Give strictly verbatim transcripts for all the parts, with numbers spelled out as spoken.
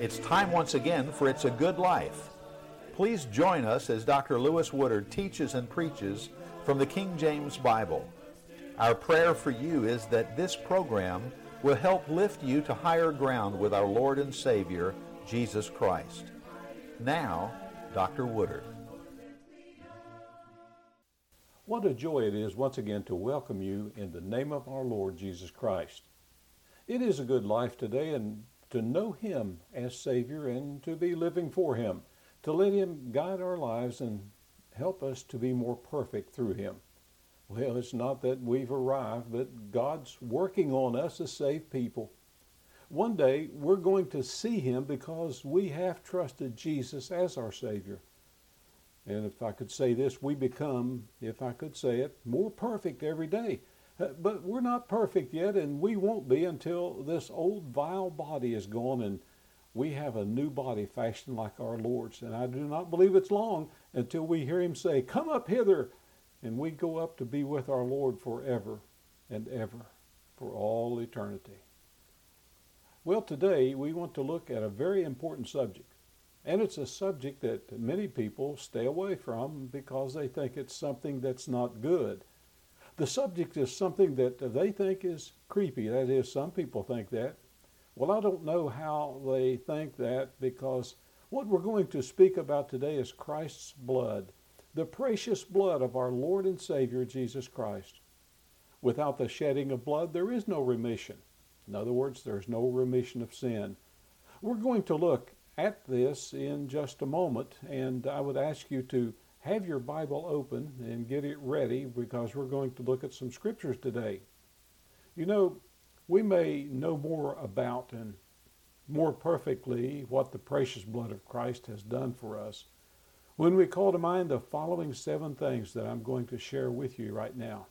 It's time once again for It's a Good Life. Please join us as Doctor Lewis Woodard teaches and preaches from the King James Bible. Our prayer for you is that this program will help lift you to higher ground with our Lord and Savior, Jesus Christ. Now, Doctor Woodard. What a joy it is once again to welcome you in the name of our Lord Jesus Christ. It is a good life today, and to know Him as Savior and to be living for Him, to let Him guide our lives and help us to be more perfect through Him. Well, it's not that we've arrived, but God's working on us as saved people. One day, we're going to see Him because we have trusted Jesus as our Savior. And if I could say this, we become, if I could say it, more perfect every day. But we're not perfect yet, and we won't be until this old vile body is gone and we have a new body fashioned like our Lord's. And I do not believe it's long until we hear Him say, "Come up hither," and we go up to be with our Lord forever and ever, for all eternity. Well, today we want to look at a very important subject. And it's a subject that many people stay away from because they think it's something that's not good. The subject is something that they think is creepy. That is, some people think that. Well, I don't know how they think that, because what we're going to speak about today is Christ's blood, the precious blood of our Lord and Savior, Jesus Christ. Without the shedding of blood, there is no remission. In other words, there's no remission of sin. We're going to look at this in just a moment, and I would ask you to have your Bible open and get it ready, because we're going to look at some scriptures today. You know, we may know more about and more perfectly what the precious blood of Christ has done for us when we call to mind the following seven things that I'm going to share with you right now.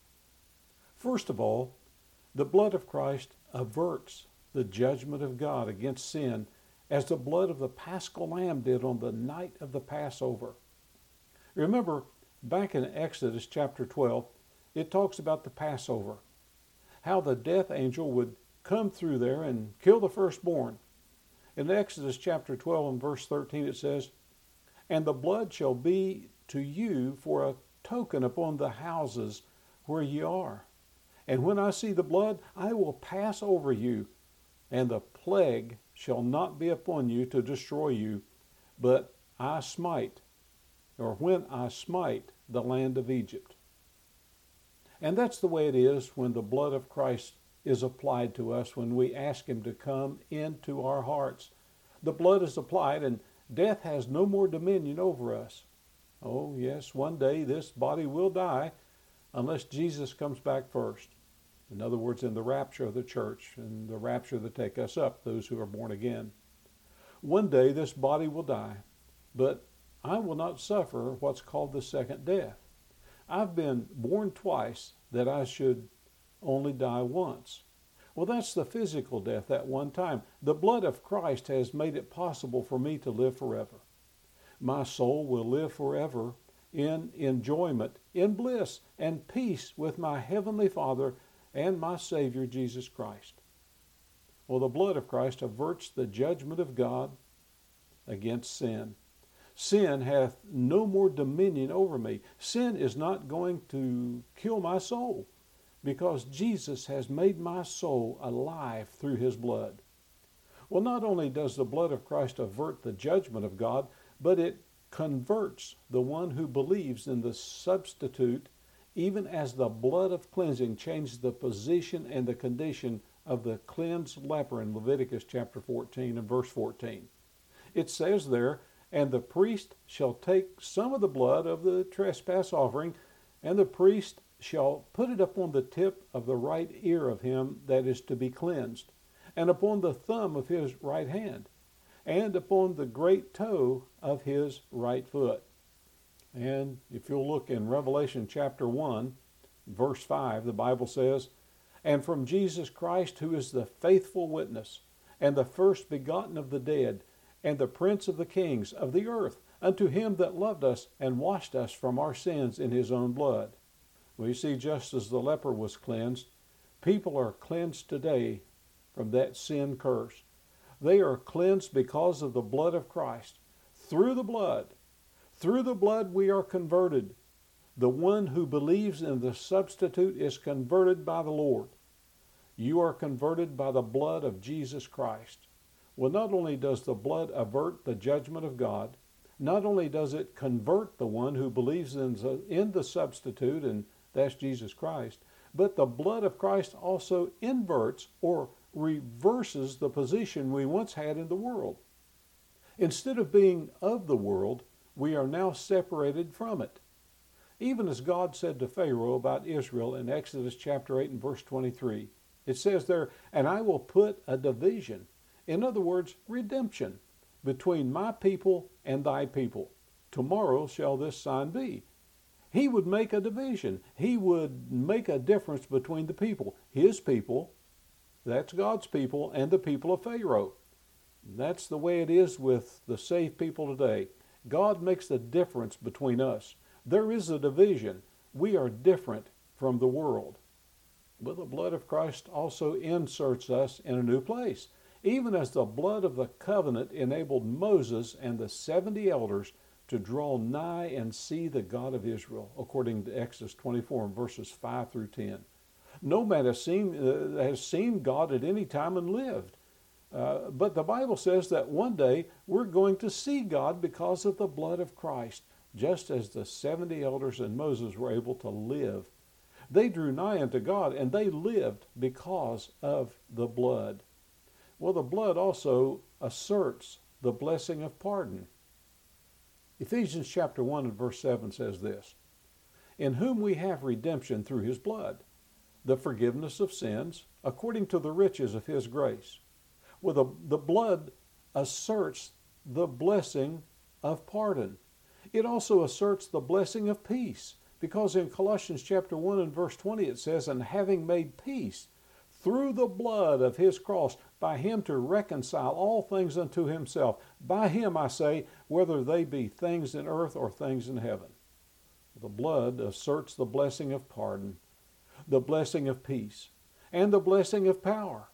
First of all, the blood of Christ averts the judgment of God against sin, as the blood of the Paschal Lamb did on the night of the Passover. Remember, back in Exodus chapter twelve, it talks about the Passover, how the death angel would come through there and kill the firstborn. In Exodus chapter twelve and verse thirteen it says, "And the blood shall be to you for a token upon the houses where ye are. And when I see the blood, I will pass over you, and the plague shall not be upon you to destroy you, but I smite, or when I smite the land of Egypt." And that's the way it is when the blood of Christ is applied to us, when we ask Him to come into our hearts. The blood is applied, and death has no more dominion over us. Oh yes, one day this body will die unless Jesus comes back first. In other words, in the rapture of the church, and the rapture that take us up, those who are born again. One day this body will die, but I will not suffer what's called the second death. I've been born twice that I should only die once. Well, that's the physical death at one time. The blood of Christ has made it possible for me to live forever. My soul will live forever in enjoyment, in bliss, and peace with my Heavenly Father and my Savior, Jesus Christ. Well, the blood of Christ averts the judgment of God against sin. Sin hath no more dominion over me. Sin is not going to kill my soul, because Jesus has made my soul alive through His blood. Well, not only does the blood of Christ avert the judgment of God, but it converts the one who believes in the substitute, even as the blood of cleansing changed the position and the condition of the cleansed leper in Leviticus chapter fourteen and verse fourteen. It says there, "And the priest shall take some of the blood of the trespass offering, and the priest shall put it upon the tip of the right ear of him that is to be cleansed, and upon the thumb of his right hand, and upon the great toe of his right foot." And if you'll look in Revelation chapter one, verse five, the Bible says, "And from Jesus Christ, who is the faithful witness, and the first begotten of the dead, and the Prince of the kings of the earth, unto Him that loved us and washed us from our sins in His own blood." Well, you see, just as the leper was cleansed, people are cleansed today from that sin curse. They are cleansed because of the blood of Christ. Through the blood, through the blood we are converted. The one who believes in the substitute is converted by the Lord. You are converted by the blood of Jesus Christ. Well, not only does the blood avert the judgment of God, not only does it convert the one who believes in the, in the substitute, and that's Jesus Christ, but the blood of Christ also inverts or reverses the position we once had in the world. Instead of being of the world, we are now separated from it. Even as God said to Pharaoh about Israel in Exodus chapter eight and verse twenty-three, it says there, "And I will put a division," in other words, redemption, "between my people and thy people. Tomorrow shall this sign be." He would make a division. He would make a difference between the people. His people, that's God's people, and the people of Pharaoh. That's the way it is with the saved people today. God makes the difference between us. There is a division. We are different from the world. But the blood of Christ also inserts us in a new place. Even as the blood of the covenant enabled Moses and the seventy elders to draw nigh and see the God of Israel, according to Exodus twenty-four, verses five through ten. No man has seen, uh, has seen God at any time and lived. Uh, but the Bible says that one day we're going to see God because of the blood of Christ, just as the seventy elders and Moses were able to live. They drew nigh unto God, and they lived because of the blood. Well, the blood also asserts the blessing of pardon. Ephesians chapter one and verse seven says this, "In whom we have redemption through his blood, the forgiveness of sins, according to the riches of his grace." Well, the, the blood asserts the blessing of pardon. It also asserts the blessing of peace, because in Colossians chapter one and verse twenty it says, "And having made peace through the blood of his cross, by him to reconcile all things unto himself. By him, I say, whether they be things in earth or things in heaven." The blood asserts the blessing of pardon, the blessing of peace, and the blessing of power.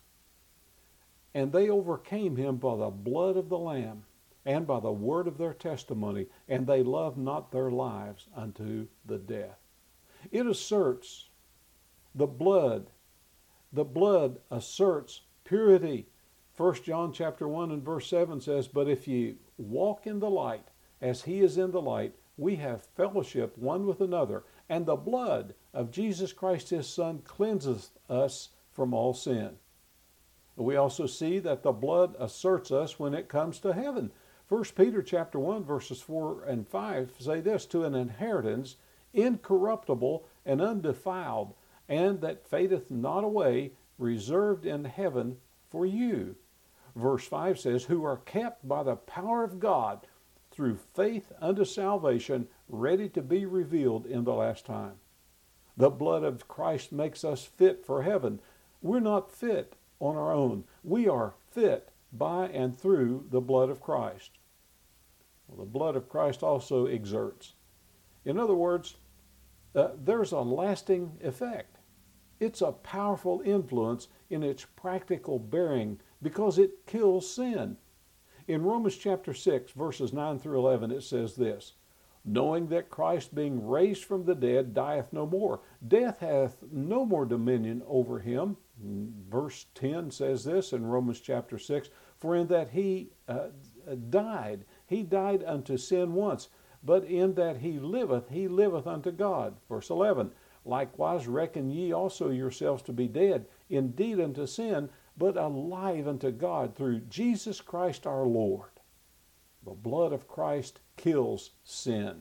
"And they overcame him by the blood of the Lamb, and by the word of their testimony, and they loved not their lives unto the death." It asserts the blood. The blood asserts purity. First John chapter one and verse seven says, "But if ye walk in the light, as he is in the light, we have fellowship one with another, and the blood of Jesus Christ his Son cleanseth us from all sin." We also see that the blood asserts us when it comes to heaven. First Peter chapter one verses four and five say this, "To an inheritance incorruptible and undefiled, and that fadeth not away, reserved in heaven for you." Verse five says, "Who are kept by the power of God through faith unto salvation, ready to be revealed in the last time." The blood of Christ makes us fit for heaven. We're not fit on our own. We are fit by and through the blood of Christ. Well, the blood of Christ also exerts. In other words, uh, there's a lasting effect. It's a powerful influence in its practical bearing because it kills sin. In Romans chapter six, verses nine through eleven, it says this, "Knowing that Christ being raised from the dead dieth no more, death hath no more dominion over him." Verse ten says this in Romans chapter six, "For in that he uh, died, he died unto sin once, but in that he liveth, he liveth unto God." Verse eleven, "Likewise reckon ye also yourselves to be dead, indeed unto sin, but alive unto God through Jesus Christ our Lord." The blood of Christ kills sin.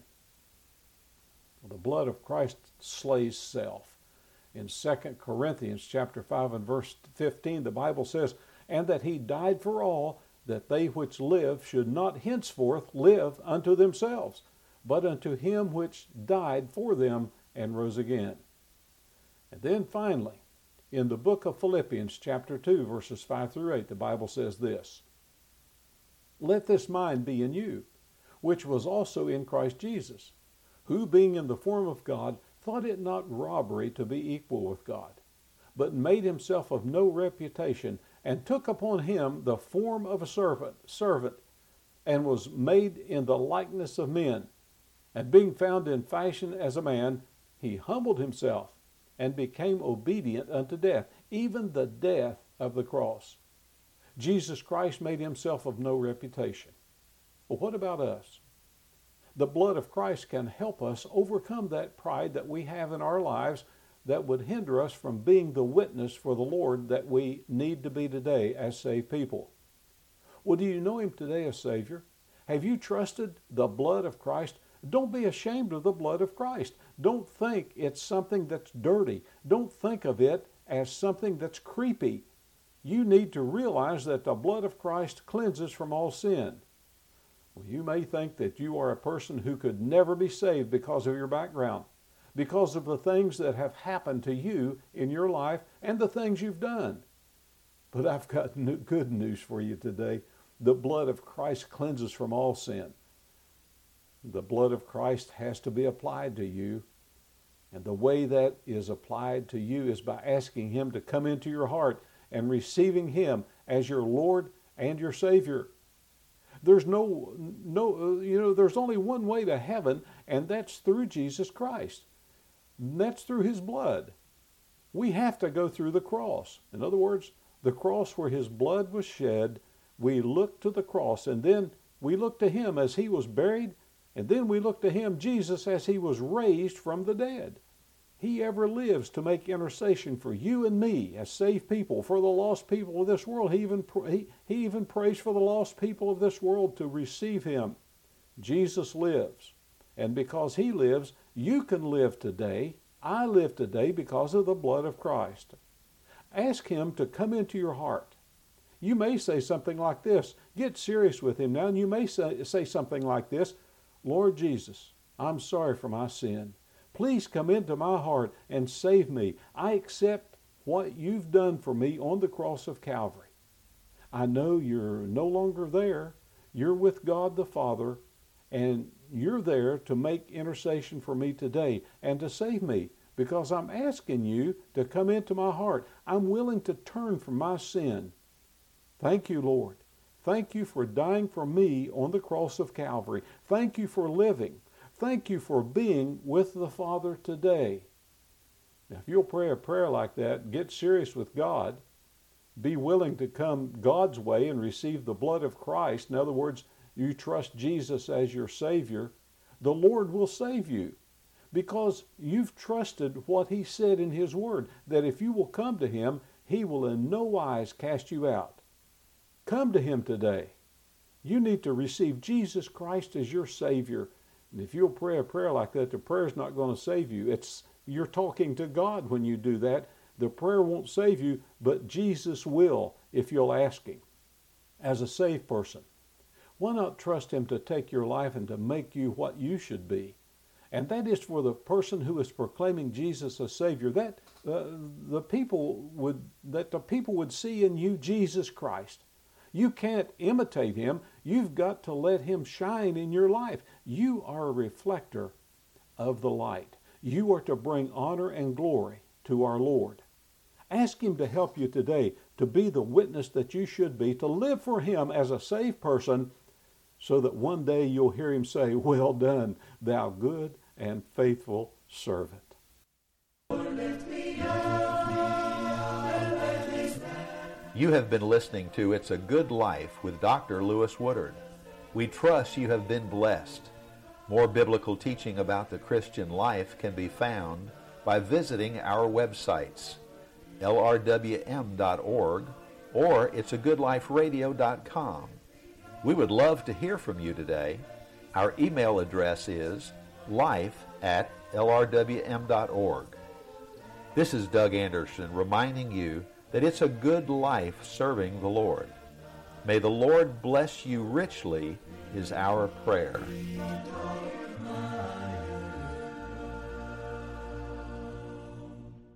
The blood of Christ slays self. In Second Corinthians chapter five and verse fifteen, the Bible says, "And that he died for all, that they which live should not henceforth live unto themselves, but unto him which died for them and rose again." And then finally, in the book of Philippians chapter two, verses five through eight, the Bible says this, "Let this mind be in you, which was also in Christ Jesus, who being in the form of God, thought it not robbery to be equal with God, but made himself of no reputation, and took upon him the form of a servant, servant, and was made in the likeness of men. And being found in fashion as a man, he humbled himself and became obedient unto death, even the death of the cross. Jesus Christ made himself of no reputation. Well, what about us? The blood of Christ can help us overcome that pride that we have in our lives that would hinder us from being the witness for the Lord that we need to be today as saved people. Well, do you know him today as Savior? Have you trusted the blood of Christ? Don't be ashamed of the blood of Christ. Don't think it's something that's dirty. Don't think of it as something that's creepy. You need to realize that the blood of Christ cleanses from all sin. Well, you may think that you are a person who could never be saved because of your background, because of the things that have happened to you in your life and the things you've done. But I've got new, good news for you today. The blood of Christ cleanses from all sin. The blood of Christ has to be applied to you. And the way that is applied to you is by asking him to come into your heart and receiving him as your Lord and your Savior. There's no, no, you know, there's only one way to heaven, and that's through Jesus Christ. And that's through his blood. We have to go through the cross. In other words, the cross where his blood was shed, we look to the cross, and then we look to him as he was buried, and then we look to him, Jesus, as he was raised from the dead. He ever lives to make intercession for you and me as saved people, for the lost people of this world. He even, he, he even prays for the lost people of this world to receive him. Jesus lives. And because he lives, you can live today. I live today because of the blood of Christ. Ask him to come into your heart. You may say something like this. Get serious with him now, and you may say, say something like this. Lord Jesus, I'm sorry for my sin. Please come into my heart and save me. I accept what you've done for me on the cross of Calvary. I know you're no longer there. You're with God the Father, and you're there to make intercession for me today and to save me, because I'm asking you to come into my heart. I'm willing to turn from my sin. Thank you, Lord. Thank you for dying for me on the cross of Calvary. Thank you for living. Thank you for being with the Father today. Now, if you'll pray a prayer like that, get serious with God, be willing to come God's way and receive the blood of Christ. In other words, you trust Jesus as your Savior, the Lord will save you, because you've trusted what he said in his word, that if you will come to him, he will in no wise cast you out. Come to him today. You need to receive Jesus Christ as your Savior. And if you'll pray a prayer like that, the prayer is not going to save you. It's you're talking to God when you do that. The prayer won't save you, but Jesus will if you'll ask him. As a saved person, why not trust him to take your life and to make you what you should be? And that is for the person who is proclaiming Jesus as Savior. That uh, the people would that the people would see in you Jesus Christ. You can't imitate him. You've got to let him shine in your life. You are a reflector of the light. You are to bring honor and glory to our Lord. Ask him to help you today to be the witness that you should be, to live for him as a saved person, so that one day you'll hear him say, "Well done, thou good and faithful servant." You have been listening to It's a Good Life with Doctor Lewis Woodard. We trust you have been blessed. More biblical teaching about the Christian life can be found by visiting our websites, L R W M dot org or it's a good life radio dot com. We would love to hear from you today. Our email address is life at L R W M dot org. This is Doug Anderson reminding you that it's a good life serving the Lord. May the Lord bless you richly is our prayer.